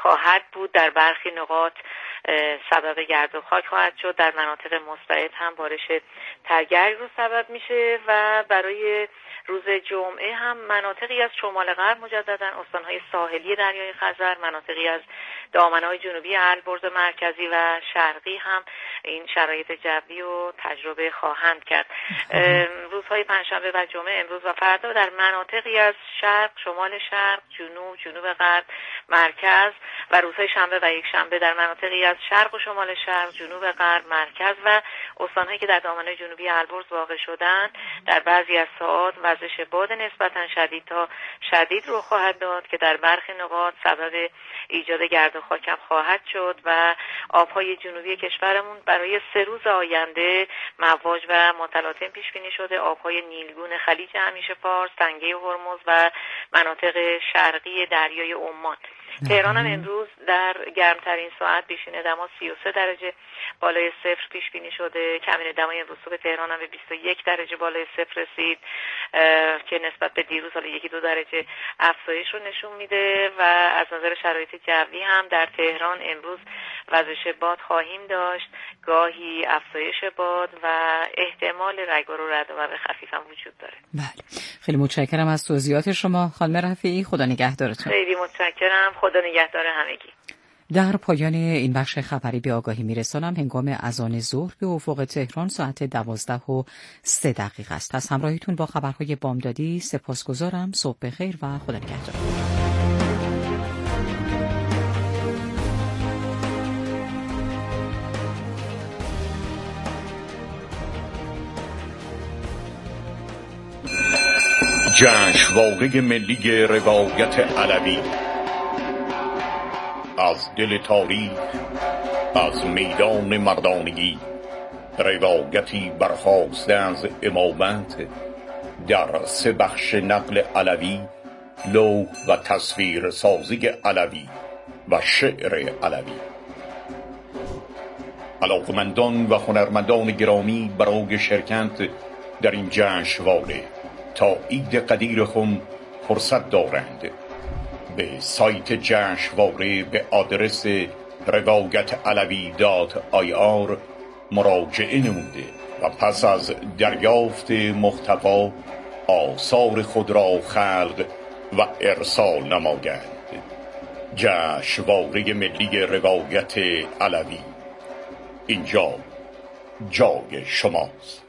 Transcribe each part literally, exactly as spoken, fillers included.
خواهد بود. در برخی نقاط سبب گرد و خاک خواهد شد، در مناطق مستعد هم بارش تگرگ رو سبب میشه و برای روز جمعه هم مناطقی از شمال غرب مجددا استانهای ساحلی دریای خزر، مناطقی از دامنه‌های جنوبی البرز مرکزی و شرقی هم این شرایط جوی رو تجربه خواهند کرد. روزهای پنجشنبه و جمعه امروز و فردا در مناطقی از شرق، شمال شرق، جنوب، جنوب غرب، مرکز و روزهای شنبه و یک شنبه در مناطقی از شرق و شمال شرق، جنوب غرب، مرکز و استانهایی که در دامنه جنوبی البرز واقع شدند در بعضی از ساعات وزش باد نسبتا شدید تا شدید رو خواهد داد که در برخی نقاط سبب ایجاد گرد و خاک هم خواهد شد و آبهای جنوبی کشورمون برای سه روز آینده مواج و متلاطم پیش بینی شده. آبهای نیلگون خلیج همیشه فارس، تنگه هرمز و مناطق شرقی دریای عمان. تهران هم امروز در گرمترین ساعت بیشترین دما سی و سه درجه بالای صفر پیش بینی شده. کمین دمای امروز صبح تهران هم به بیست و یک درجه بالای صفر رسید که نسبت به دیروز حالا یکی دو درجه افزایش رو نشون میده و از نظر شرایط جوی هم در تهران امروز وزش باد خواهیم داشت، گاهی افزایش باد و احتمال رگبار و رعد و برق خفیف هم وجود داره. بله، خیلی متشکرم از توضیحات شما خانم رفیعی. خدا نگهدارتون. خیلی متشکرم. خدا نگهدار همگی. در پایان این بخش خبری به آگاهی میرسانم هنگام اذان ظهر به افق تهران ساعت دوازده و سه دقیقه است. از همراهیتون با خبرهای بامدادی سپاسگزارم. صبح بخیر و خدا نگهدار. جشنواره ملی روایت علوی، از دل تاریخ، از میدان مردانگی، روایتی برخاسته از امامت در سه بخش نقل علوی، لوح و تصویر سازی علوی و شعر علوی. علاقمندان و هنرمندان گرامی برای شرکت در این جشنواره تا عید قدیر هم فرصت دارند. به سایت جشنواره به آدرس روایت علوی دات آی آر مراجعه نموده و پس از دریافت محتوا آثار خود را خلق و ارسال نمایند. جشنواره ملی روایت علوی، اینجا جای شماست.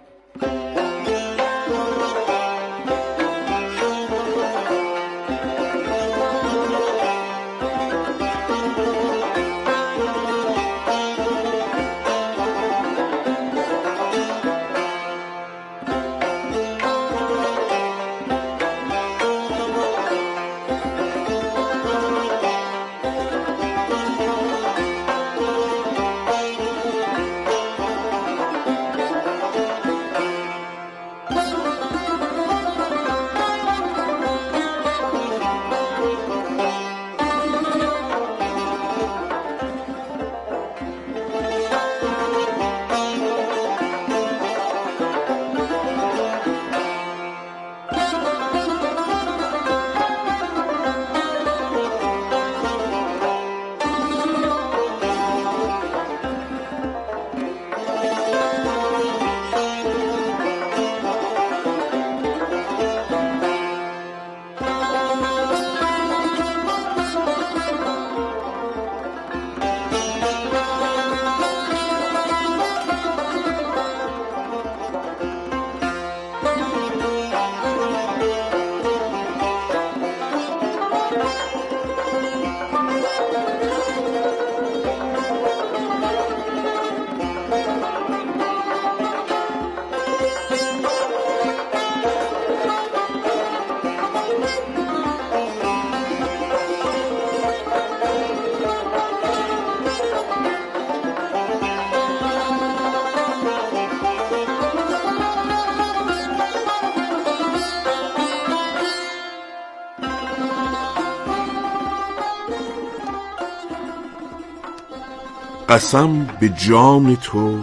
قسم به جان تو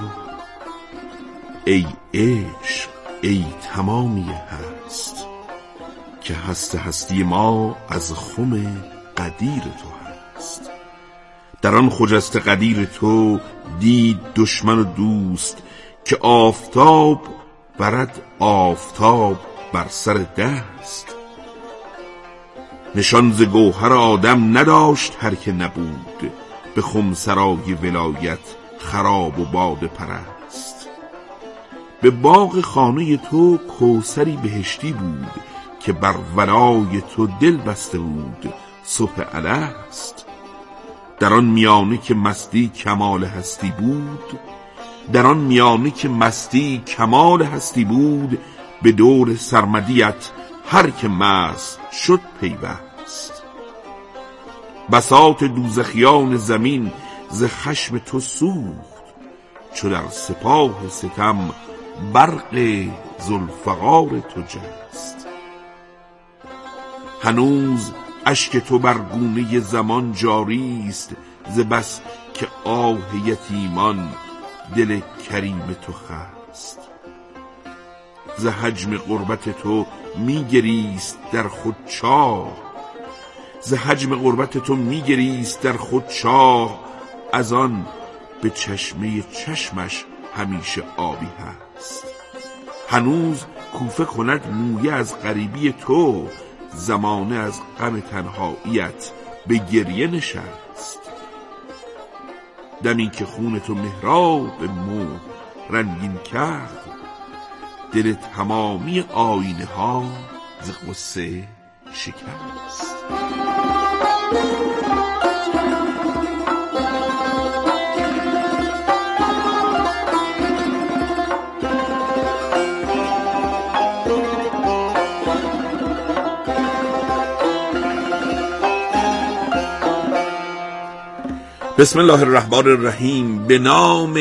ای عشق، ای تمامی هست، که هست هستی ما از خم قدیر تو هست. است. در آن خجسته قدیر تو دید دشمن و دوست، که آفتاب برد آفتاب بر سر دست. نشان ز گوهر آدم نداشت هر که نبود، به خمسرای ولایت خراب و باده پرست. به باغ خانه تو کوثری بهشتی بود، که بر ولای تو دل بسته بود صبح الست. در آن میانه که مستی کمال هستی بود، در آن میانه که مستی کمال هستی بود، به دور سرمدیت هر که مست شد پیوست. بساط دوزخیان زمین ز خشم تو سوخت، چو در سپاه ستم برق ذوالفقار تو جست. هنوز اشک تو بر گونه زمان جاری است، ز بس که آه یتیمان دل کریم تو خست. ز حجم غربت تو میگریست در خود چاه، ز حجم غربت تو میگریست در خود چاه. از آن به چشمه چشمش همیشه آبی هست. هنوز کوفه کند مویه از غریبی تو، زمانه از غم تنهاییت به گریه نشست. دمی که خون تو محراب مو رنگین کرد، دل تمامی آینه ها ز غصه شکست. بسم الله الرحمن الرحیم. به نام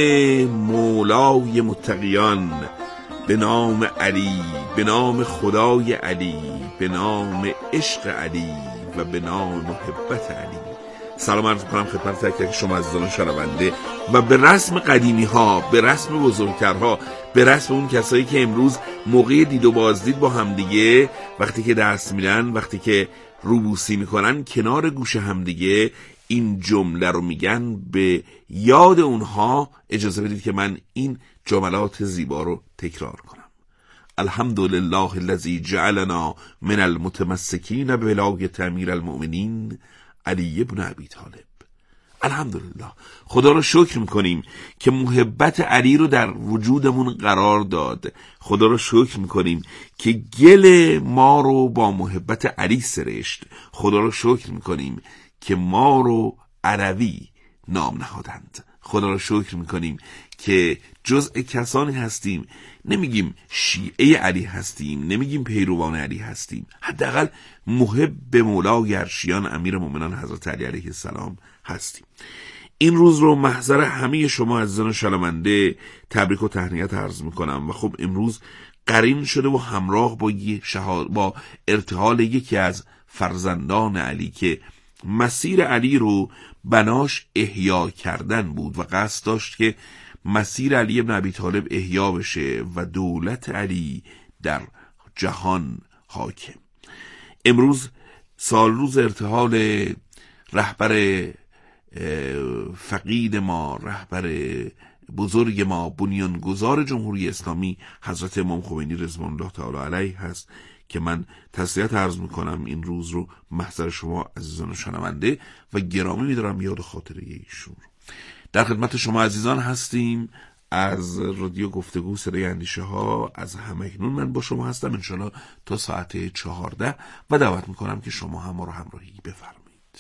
مولای متقیان، به نام علی، به نام خدای علی، به نام عشق علی و به نام محبت علی. سلام عرض کنم خدمت تک تک شما عزیزان شنونده و به رسم قدیمی ها، به رسم بزرگترها، به رسم اون کسایی که امروز موقع دید و بازدید با همدیگه وقتی که دست میدن، وقتی که روبوسی میکنن کنار گوش همدیگه این جمله رو میگن، به یاد اونها اجازه بدید که من این جملات زیبا رو تکرار کنم. الحمدلله الذی جعلنا من المتمسکین بولایت امیر المؤمنین علی بن ابی طالب. الحمدلله، خدا رو شکر میکنیم که محبت علی رو در وجودمون قرار داد. خدا رو شکر میکنیم که گل ما رو با محبت علی سرشت. خدا رو شکر میکنیم که ما رو عربی نام نهادند. خدا رو شکر میکنیم که جزء کسانی هستیم، نمیگیم شیعه علی هستیم، نمیگیم پیروان علی هستیم، حداقل محب مولای عرشیان امیر مومنان حضرت علی علیه السلام هستیم. این روز رو محضر همه شما عزیزان شنونده تبریک و تهنیت عرض میکنم و خب امروز قرین شده و همراه با شهاد با ارتحال یکی از فرزندان علی که مسیر علی رو بناش احیا کردن بود و قصد داشت که مسیر علی ابن ابی طالب احیا بشه و دولت علی در جهان حاکم. امروز سال روز ارتحال رهبر فقید ما، رهبر بزرگ ما، بنیانگذار جمهوری اسلامی حضرت امام خمینی رضوان الله تعالی علیه هست که من تسلیت عرض میکنم این روز رو محضر شما عزیزان شنونده و گرامی میدارم یاد خاطره ایشون رو. در خدمت شما عزیزان هستیم از رادیو گفتگو صدای اندیشه ها، از همکنون من با شما هستم انشالله تا ساعت چهارده و دعوت میکنم که شما هم ما رو همراهی بفرمایید.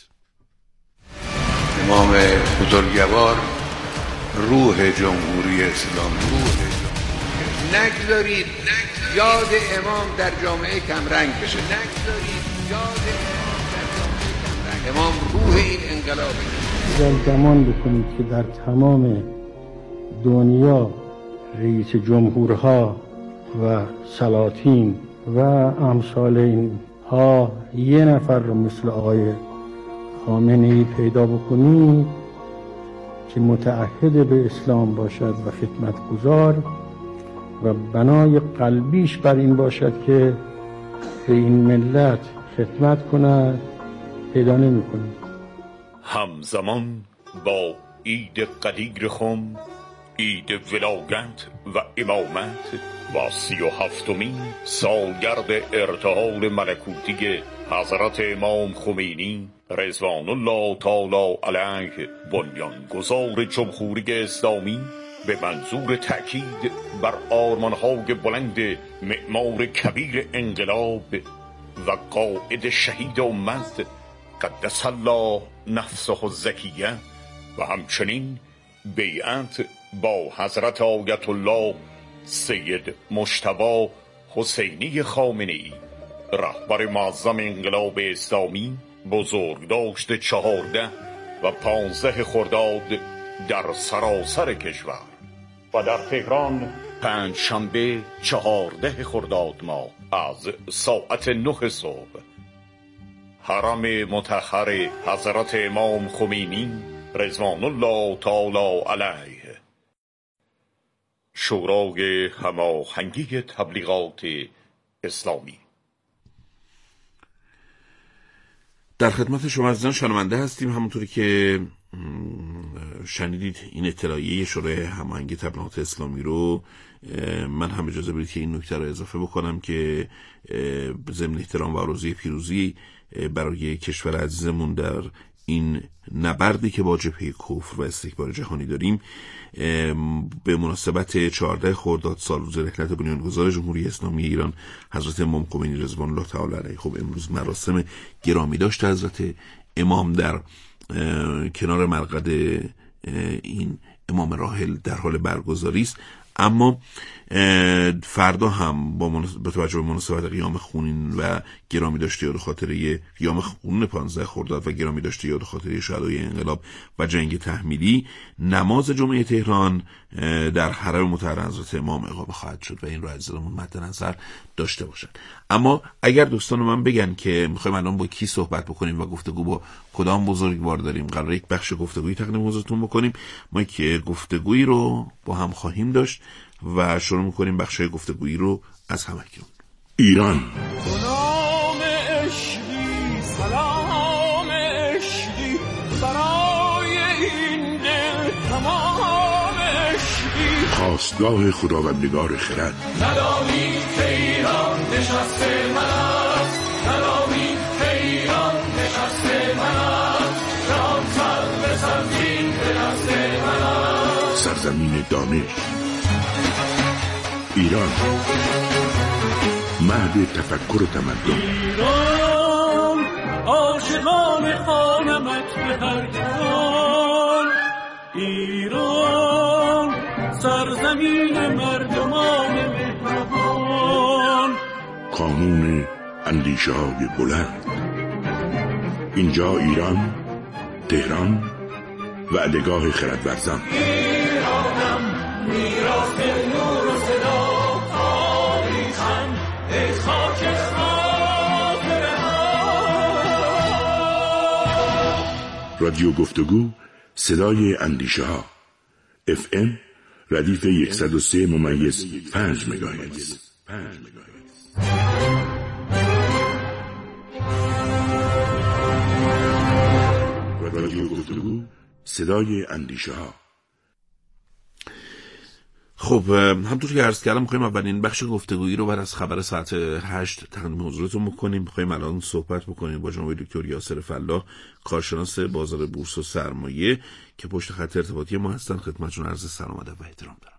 امام بزرگوار روح جمهوری اسلامی، روح نگذارید یاد امام در جامعه کمرنگ بشه، نگذارید یاد امام در جامعه کمرنگ. امام روح این انقلابه. در گمان بکنید که در تمام دنیا رئیس جمهورها و سلاطین و امثال اینها یه نفر رو مثل آقای خامنه‌ای پیدا بکنید که متعهد به اسلام باشد و خدمتگزار و بنای قلبیش بر این باشد که به این ملت خدمت کند، پیدا نمی کنید. همزمان با عید قدیر خم، عید ولایت و امامت و سی و هفتمین سالگرد ارتحال ملکوتی حضرت امام خمینی رضوان الله تعالی علیه بنیانگذار جمهوری اسلامی به منظور تأکید بر آرمان‌های بلند معمار کبیر انقلاب و قائد شهید امت قدس الله نفسه الزکیه و همچنین بیعت با حضرت آیت الله سید مجتبی حسینی خامنه‌ای رهبر معظم انقلاب اسلامی بزرگداشت چهارده و پانزده خرداد در سراسر کشور و در تهران پنج شنبه چهارده خرداد ماه از ساعت نه صبح حرم مطهر حضرت امام خمینی رضوان الله تعالی علیه. شورای هماهنگی تبلیغات اسلامی. در خدمت شما عزیزان شنونده هستیم. همونطوری که شنیدید این اطلاعیه شورای هماهنگی تبلیغات اسلامی رو من هم اجازه بدید که این نکته رو اضافه بکنم که ضمن احترام و آرزوی پیروزی برای کشور عزیزمون در این نبردی که با جبهه کفر و استکبار جهانی داریم، به مناسبت چهارده خرداد سال روز رحلت بنیانگذار جمهوری اسلامی ایران حضرت امام خمینی رضوان الله تعالی علیه، خب امروز مراسم گرامی داشت حضرت امام در کنار مرقد این امام راحل در حال برگزاری است. اما فردا هم با, مناس... با توجه به مناسبت قیام خونین و گرامی داشته یاد خاطره قیام خونین پانزده خرداد و گرامی داشته یاد خاطره شهدای انقلاب و جنگ تحمیلی، نماز جمعه تهران در حرم مطهر حضرت امام اقامه خواهد شد و این رو عزیزانمون مد نظر داشته باشن. اما اگر دوستان من بگن که میخوایم الان با کی صحبت بکنیم و گفتگو با کدام بزرگوار داریم، قراره یک بخش گفتگویی تقدیم حضورتون بکنیم. ما که گفتگویی رو با هم خواهیم داشت و شروع میکنیم بخشای گفتگویی رو از همکنون. ایران سلام عشقی، سلام عشقی برای این دل تمام عشقی، خواستگاه خداوندگار خرد. ندانی که ایران نشسته من است، ندانی که ایران نشسته من است، جان سر به سرزین به دست من است. سرزمین دانش ایران، مهد تفکر و تمدن. ایران عاشقان خوانمت به هر جهان، ایران سرزمین مردمان مهربان، کانون اندیشه های بلند. اینجا ایران، تهران و عدهگاه خردورزان. ایرانم میراث نور و صدا، تاریخم ای خاک خاطره ها. رادیو گفتگو، صدای اندیشه ها. اف ام ردیف صد و سه ممیز پنج مگاهرتز. رادیو گفتگو، صدای اندیشه ها. خب همونطور که عرض کردم می‌خوایم اولین بخش گفتگویی رو بعد از خبر ساعت هشت تقدیم حضورتون بکنیم. می‌خوایم الان صحبت بکنیم با جناب دکتر یاسر فلاح، کارشناس بازار بورس و سرمایه که پشت خط ارتباطی ما هستن. خدمتتون عرض سلام و احترام دارم.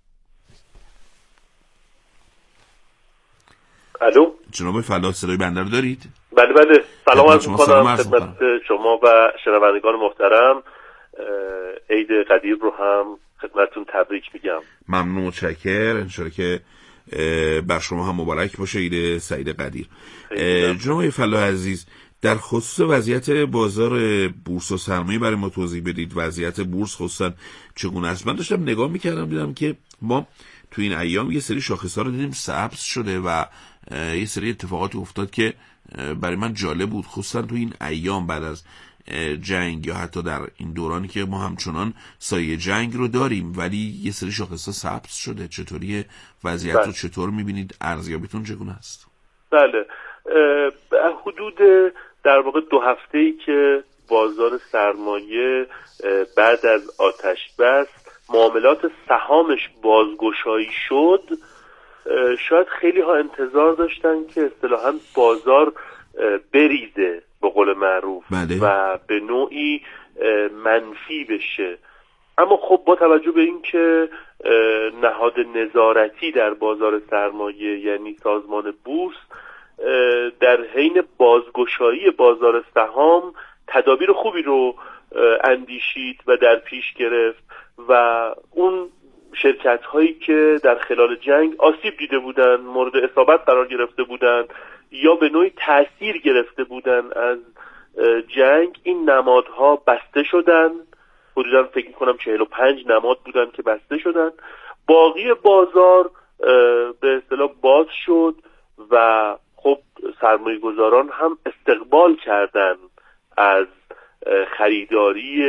الو جناب فلاح، صدای بنده رو دارید؟ بله بله، سلام عرض می‌کنم خدمت شما و شنوندگان محترم. عید قدیر رو هم خدمتتون تبریک میگم. ممنون، متشکرم. انشالله که بر شما هم مبارک باشه عید سعید قدیر. جناب فلاح عزیز، در خصوص وضعیت بازار بورس و سرمایه برای ما توضیح بدید. وضعیت بورس خصوصا چگونه است؟ من داشتم نگاه میکردم دیدم که ما تو این ایام یه سری شاخص‌ها رو دیدیم سبز شده و یه سری اتفاقات افتاد که برای من جالب بود، خصوصا تو این ایام بعد از جنگ یا حتی در این دورانی که ما همچنان سایه جنگ رو داریم ولی یه سری شاخص‌ها سبز شده. چطوری وضعیت بله. رو چطور میبینید؟ ارزیابیتون چگونه است؟ بله، حدود در واقع دو هفته‌ای که بازار سرمایه بعد از آتش بس معاملات سهامش بازگشایی شد، شاید خیلی ها انتظار داشتن که اصطلاحاً بازار بریزه به قول معروف بله. و به نوعی منفی بشه. اما خب با توجه به این که نهاد نظارتی در بازار سرمایه یعنی سازمان بورس در حین بازگشایی بازار سهام تدابیر خوبی رو اندیشید و در پیش گرفت و اون شرکت هایی که در خلال جنگ آسیب دیده بودن، مورد اصابت قرار گرفته بودن یا به نوعی تأثیر گرفته بودن از جنگ، این نمادها بسته شدن. حدودا فکر می‌کنم چهل و پنج نماد بودن که بسته شدن. باقی بازار به اصطلاح باز شد و خب سرمایه گذاران هم استقبال کردن از خریداری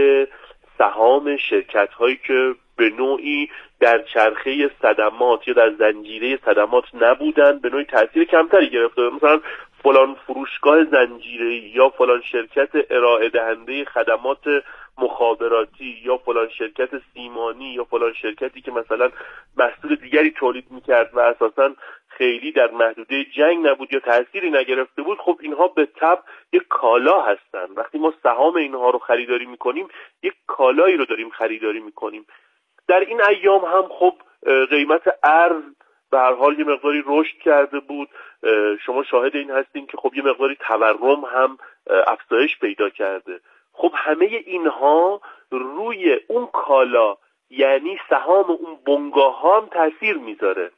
سهام شرکت هایی که به نوعی در چرخه صدمات یا در زنجیره صدمات نبودن، به نوعی تأثیر کمتری گرفته. مثلا فلان فروشگاه زنجیره‌ای یا فلان شرکت ارائه دهنده خدمات مخابراتی یا فلان شرکت سیمانی یا فلان شرکتی که مثلا محصول دیگری تولید میکرد و اساساً خیلی در محدوده جنگ نبود یا تأثیری نگرفته بود، خب اینها به طبع یک کالا هستن. وقتی ما سهام اینها رو خریداری میکنیم یک کالایی رو داریم خریداری میکنیم. در این ایام هم خب قیمت ارز به هر حال یه مقداری رشد کرده بود. شما شاهد این هستین که خب یه مقداری تورم هم افزایش پیدا کرده. خب همه اینها روی اون کالا یعنی سهام اون بنگاه ها هم تأثیر میذاره.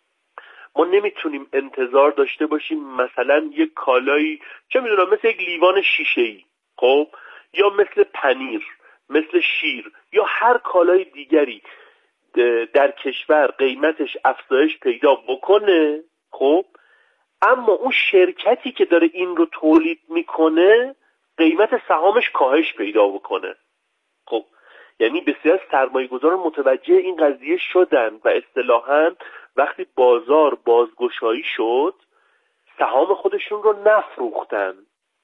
ما نمیتونیم انتظار داشته باشیم مثلا یک کالایی چه میدونم مثل یک لیوان شیشه‌ای خب یا مثل پنیر، مثل شیر یا هر کالای دیگری در کشور قیمتش افزایش پیدا بکنه، خب اما اون شرکتی که داره این رو تولید میکنه قیمت سهامش کاهش پیدا بکنه. خب یعنی بسیار سرمایه‌گذاران متوجه این قضیه شدن و اصطلاحاً وقتی بازار بازگشایی شد سهام خودشون رو نفروختن.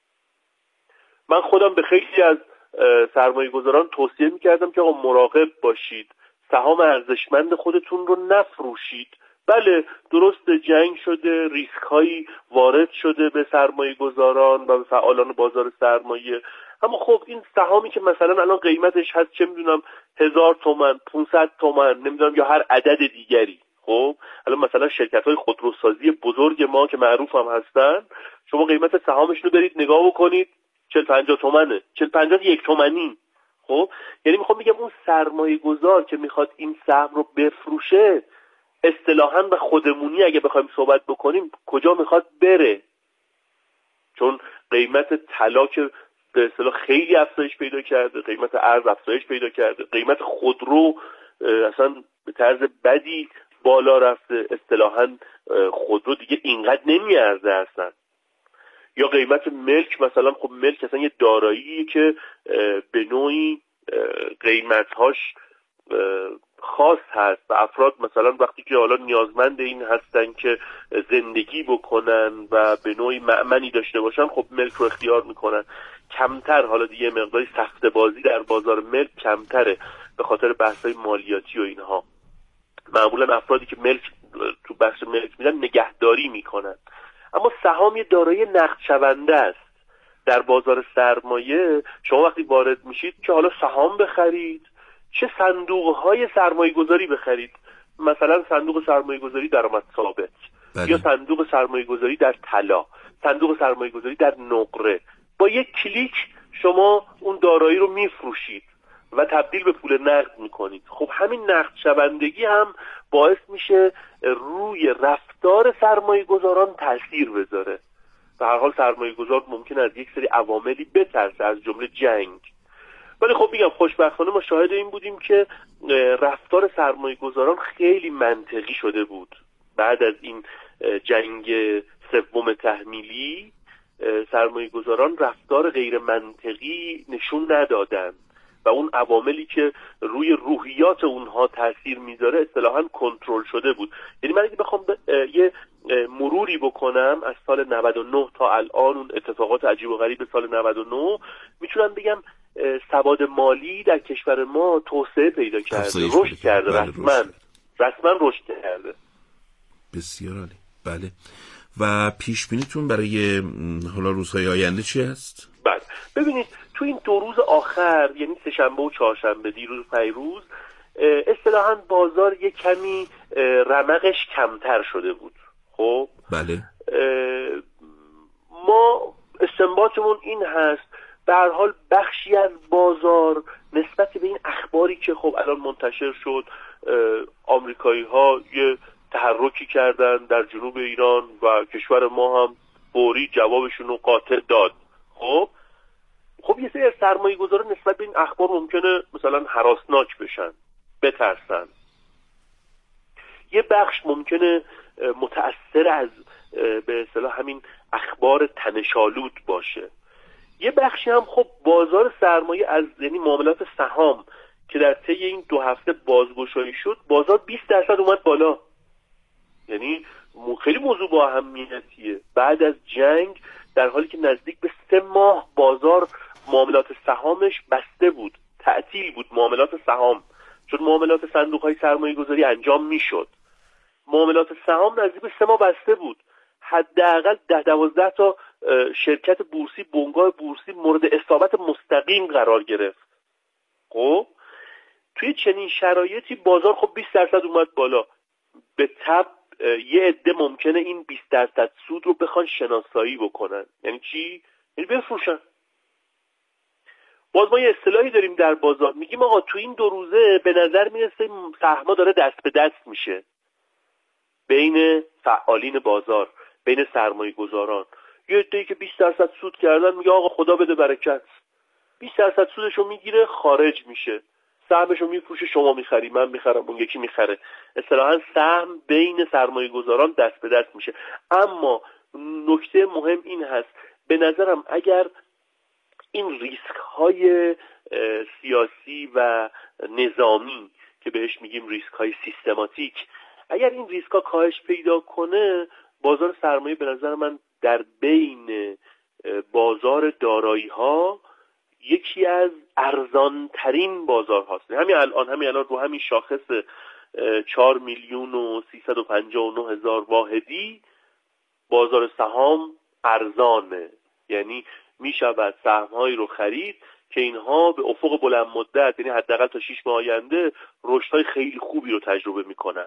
من خودم به خیلی از سرمایه‌گذاران توصیه می‌کردم که آقا مراقب باشید، سهام ارزشمند خودتون رو نفروشید. بله درست جنگ شده، ریسک هایی وارد شده به سرمایه گذاران و به فعالان بازار سرمایه، اما خب این سهامی که مثلا الان قیمتش هست چه میدونم هزار تومن، پونصد تومن، نمیدونم یا هر عدد دیگری، خب الان مثلا شرکت های خودروسازی بزرگ ما که معروف هم هستن، شما قیمت سهامش رو برید نگاه بکنید چهل پنجاه تومنه، چهل پنجاه یک تومنی. خب یعنی میخوام بگم اون سرمایه گذار که میخواد این سهم رو بفروشه اصطلاحاً و خودمونی اگه بخوایم صحبت بکنیم کجا میخواد بره؟ چون قیمت طلا که به اصطلاح خیلی افزایش پیدا کرده، قیمت ارز افزایش پیدا کرده، قیمت خودرو اصلا به طرز بدی بالا رفته، اصطلاحاً خودرو دیگه اینقدر نمیارزه اصلا. یا قیمت ملک مثلا، خب ملک اصلا یه داراییه که به نوعی قیمت‌هاش خاص هست و افراد مثلا وقتی که حالا نیازمند این هستن که زندگی بکنن و به نوعی مأمنی داشته باشن خب ملک رو اختیار میکنن. کمتر حالا دیگه مقداری سخته بازی در بازار ملک کمتره به خاطر بحث‌های مالیاتی و اینها. معمولا افرادی که ملک تو بخش ملک میدن نگهداری میکنن. اما سهام یه دارایی نقد شونده است. در بازار سرمایه شما وقتی وارد میشید که حالا سهام بخرید چه صندوق‌های سرمایه‌گذاری بخرید، مثلا صندوق سرمایه‌گذاری درآمد ثابت بله. یا صندوق سرمایه‌گذاری در طلا، صندوق سرمایه‌گذاری در نقره، با یک کلیک شما اون دارایی رو میفروشید و تبدیل به پول نقد میکنید. خب همین نقد شوندگی هم باعث میشه روی رفتار سرمایه‌گذاران تأثیر بذاره. به هر حال سرمایه‌گذار ممکن از یک سری عواملی بترسه از جمله جنگ، ولی خب میگم خوشبختانه ما شاهد این بودیم که رفتار سرمایه‌گذاران خیلی منطقی شده بود. بعد از این جنگ سوم تحمیلی سرمایه‌گذاران رفتار غیر منطقی نشون ندادن و اون عواملی که روی روحیات اونها تاثیر میذاره اصطلاحاً کنترل شده بود. یعنی من اگه بخوام یه مروری بکنم از سال نود و نه تا الان، اون اتفاقات عجیب و غریب سال نود و نه، میتونم بگم سواد مالی در کشور ما توسعه پیدا کرده، رشد کرده، رسما رسما رشد کرده. بسیار عالی. بله. و پیش بینیتون برای حالا روزهای آینده چی هست؟ بله ببینید تو این دو روز آخر، یعنی سه‌شنبه و چهارشنبه، دیروز پیروز، اصطلاحاً بازار یک کمی رمقش کمتر شده بود. خب بله. ما استنباطمون این هست به هر حال بخشی از بازار نسبت به این اخباری که خب الان منتشر شد، آمریکایی ها یه تحرکی کردن در جنوب ایران و کشور ما هم فوری جوابشون رو قاطع داد. خب خب یه سری سرمایه گذاره نسبت به این اخبار ممکنه مثلا هراسناک بشن، بترسن. یه بخش ممکنه متأثر از به اصطلاح همین اخبار تنش‌آلود باشه. یه بخشی هم خب بازار سرمایه از یعنی معاملات سهام که در طی این دو هفته بازگشایی شد، بازار بیست درصد اومد بالا. یعنی خیلی موضوع با اهمیتیه. بعد از جنگ در حالی که نزدیک به سه ماه بازار معاملات سهامش بسته بود، تعطیل بود معاملات سهام، چون معاملات صندوق‌های سرمایه‌گذاری انجام میشد. معاملات سهام نزدیک به سه ماه بسته بود. حداقل ده دوازده تا شرکت بورسی، بنگاه بورسی مورد اصابت مستقیم قرار گرفت. خب توی چنین شرایطی بازار خب بیست درصد اومد بالا. به تبع یه عده ممکنه این بیست درصد سود رو بخوان شناسایی بکنن. یعنی چی؟ یعنی بفروشن. باز ما یه اصطلاحی داریم در بازار، میگیم آقا تو این دو روزه به نظر میرسه سهم‌ها داره دست به دست میشه بین فعالین بازار، بین سرمایه گذاران. یه عده‌ای که بیست درصد سود کردن میگه آقا خدا بده برکت، بیست درصد سودشو میگیره خارج میشه، سهمشو میفروشه، شما میخری، من میخرم، اون یکی میخره. اصطلاحاً سهم بین سرمایه گذاران دست به دست میشه. اما نکته مهم این هست، به نظرم اگر این ریسک های سیاسی و نظامی که بهش میگیم ریسک های سیستماتیک، اگر این ریسک ها کاهش پیدا کنه، بازار سرمایه به نظر من در بین بازار دارایی ها یکی از ارزان ترین بازار هاست. همین الان همین الان رو همین شاخص چهار میلیون و سیصد و پنجاه و نه هزار واحدی بازار سهام ارزانه. یعنی می شود سهم‌هایی رو خرید که اینها به افق بلند مدت، یعنی حداقل تا شش ماه آینده، رشدهای خیلی خوبی رو تجربه می‌کنن.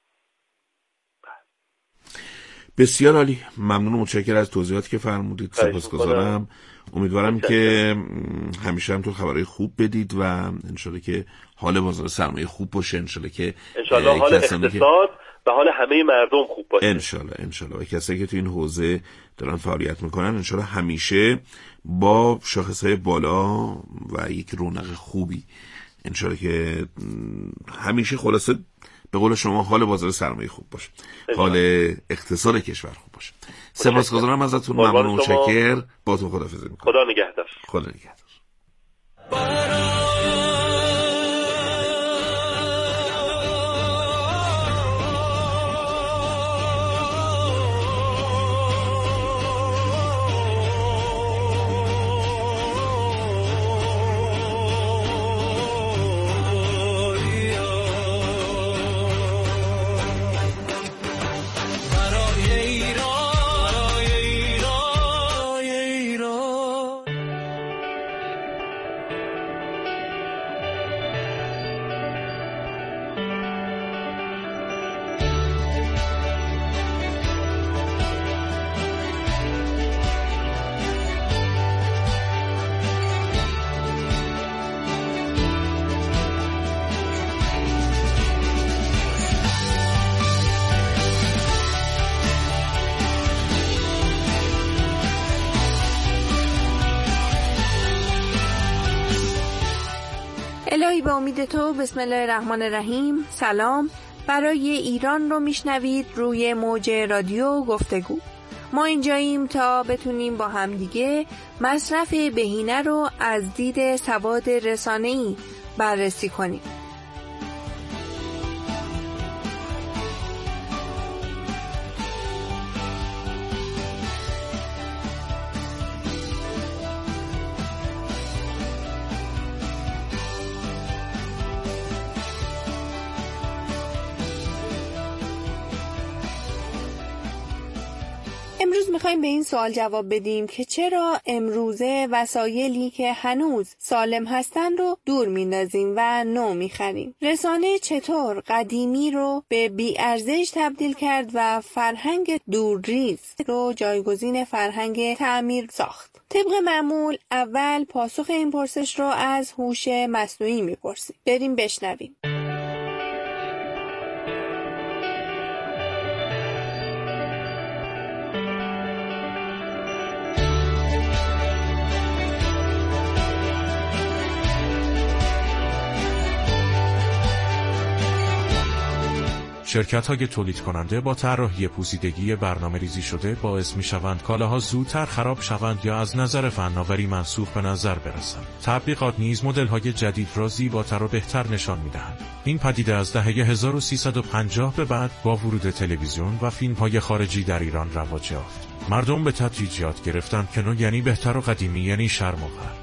بسیار عالی. ممنون و متشکرم از توضیحاتی که فرمودید. سپاسگزارم. امیدوارم که همیشه همینطور خبرهای خوب بدید و انشالله که حال بازار سرمایه خوب باشه، انشالله که انشالله حال اقتصاد و حال همه مردم خوب باشه. انشالله انشالله و کسایی که تو این حوزه دارن فعالیت میکنن انشالله همیشه با شاخصهای بالا و یک رونق خوبی، انشالله که همیشه خلاصه به قول شما حال بازار سرمایه خوب باشه، حال اقتصاد کشور خوب باشه. سپاسگزارم ازتون. ممنون و متشکرم. باهاتون خداحافظی میکنم. خدا نگهدار. خدا نگهدار. الهی به امید تو، بسم الله الرحمن الرحیم. سلام. برای ایران رو میشنوید روی موج رادیو گفتگو. ما اینجاییم تا بتونیم با همدیگه مصرف بهینه رو از دید سواد رسانه‌ای بررسی کنیم. امروز میخوایم به این سوال جواب بدیم که چرا امروزه وسایلی که هنوز سالم هستن رو دور میندازیم و نو میخریم؟ رسانه چطور قدیمی رو به بی‌ارزش تبدیل کرد و فرهنگ دورریز رو جایگزین فرهنگ تعمیر ساخت؟ طبق معمول اول پاسخ این پرسش رو از هوش مصنوعی میپرسیم. بریم بشنویم. شرکت‌های تولید کننده با طراحی پوسیدگی برنامه‌ریزی شده باعث می‌شوند کالاها زودتر خراب شوند یا از نظر فناوری منسوخ به نظر برسند. تبلیغات نیز مدل‌های جدید را زیباتر و بهتر نشان می‌دهند. این پدیده از دهه هزار و سیصد و پنجاه به بعد با ورود تلویزیون و فیلم‌های خارجی در ایران رواج یافت. مردم به تدریج یاد گرفتند که نو یعنی بهتر و قدیمی یعنی شرم و قهر.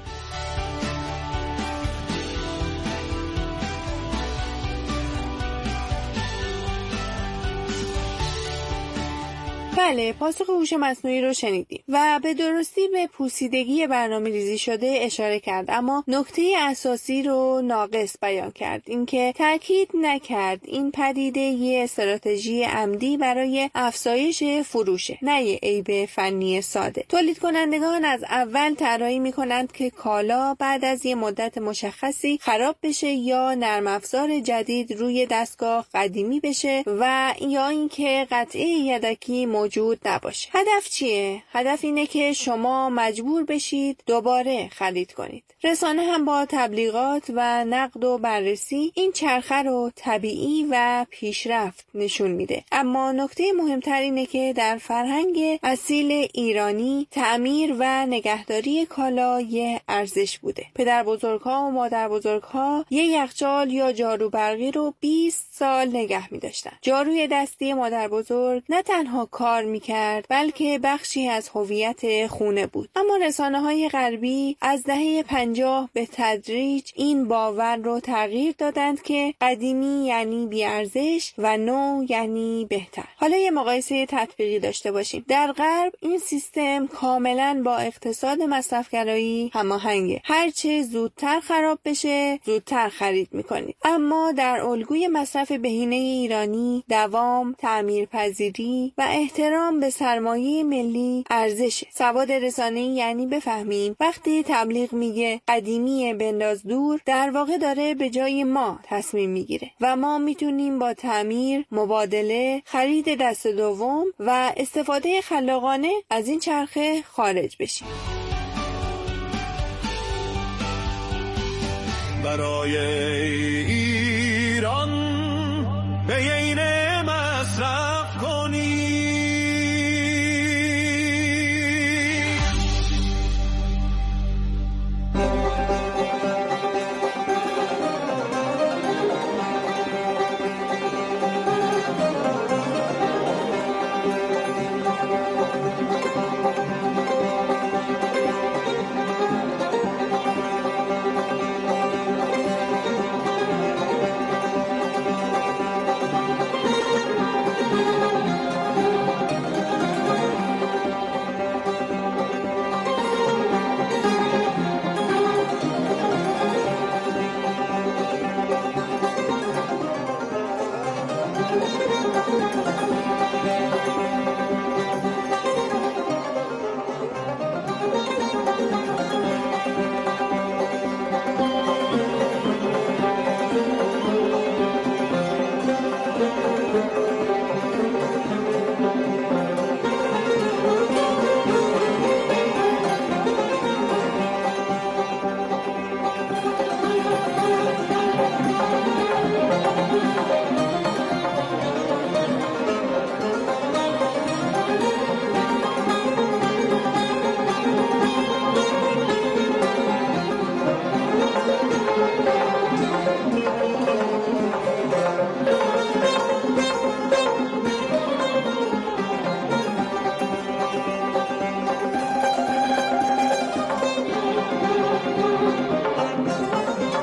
بله، پاسخ هوش مصنوعی رو شنیدیم و به درستی به پوسیدگی برنامه ریزی شده اشاره کرد، اما نکته اساسی رو ناقص بیان کرد، اینکه تاکید نکرد این پدیده یه استراتژی عمدی برای افزایش فروشه، نه یه عیب فنی ساده. تولید کنندگان از اول طراحی میکنند که کالا بعد از یه مدت مشخصی خراب بشه یا نرم افزار جدید روی دستگاه قدیمی بشه و یا اینکه قطعه یدکی موجود نباشه. هدف چیه؟ هدف اینه که شما مجبور بشید دوباره خرید کنید. رسانه هم با تبلیغات و نقد و بررسی این چرخه رو طبیعی و پیشرفت نشون میده. اما نکته مهمتر اینه که در فرهنگ اصیل ایرانی تعمیر و نگهداری کالا یه ارزش بوده. پدر بزرگها و مادر بزرگها یه یخچال یا جارو برقی رو بیست سال نگه می‌داشتن. جاروی دستی مادر بزرگ نه تنها کار میکرد بلکه بخشی از هویت خونه بود. اما رسانه‌های غربی از دهه پنجاه به تدریج این باور رو تغییر دادند که قدیمی یعنی بی‌ارزش و نو یعنی بهتر. حالا یه مقایسه تطبیقی داشته باشیم. در غرب این سیستم کاملا با اقتصاد مصرفگرایی هماهنگه. هرچه زودتر خراب بشه زودتر خرید میکنید. اما در الگوی مصرف بهینه ایرانی دوام، تعمیرپذیری و احترام به سرمایه ملی ارزشه. سواد رسانه‌ای یعنی بفهمیم وقتی تبلیغ میگه قدیمی بنداز دور، در واقع داره به جای ما تصمیم میگیره و ما میتونیم با تعمیر، مبادله، خرید دست دوم و استفاده خلاقانه از این چرخه خارج بشیم. برای ایران